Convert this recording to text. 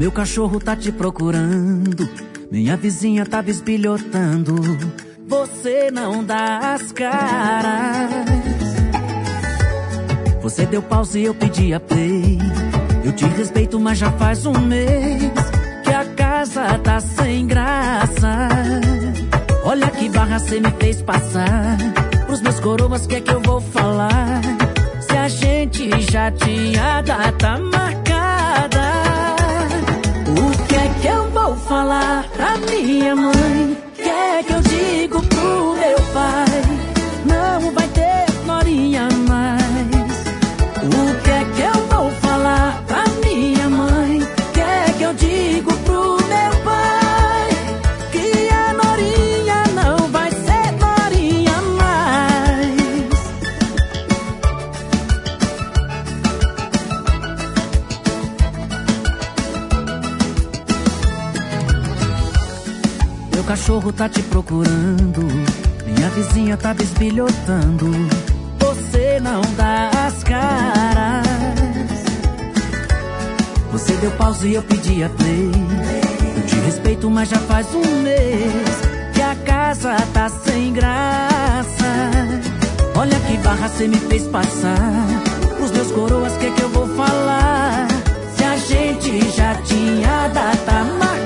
Meu cachorro tá te procurando, minha vizinha tá bisbilhotando. Você não dá as caras. Você deu pause e eu pedi a play. Eu te respeito, mas já faz um mês que a casa tá sem graça. Olha que barra cê me fez passar. Pros meus coroas, que é que eu vou falar? Se a gente já tinha data marcada. O que é que eu vou falar pra minha mãe? O que é que eu digo pro meu pai? Não vai ter norinha mais. O que é que eu vou falar pra minha mãe? O que é que eu digo pro meu pai? Que a norinha não vai ser norinha mais. Meu cachorro tá te procurando, minha vizinha tá bisbilhotando. Você não dá as caras. Você deu pause e eu pedi a play. Eu te respeito, mas já faz um mês que a casa tá sem graça. Olha que barra cê me fez passar. Os meus coroas, que é que eu vou falar? Se a gente já tinha data marcada.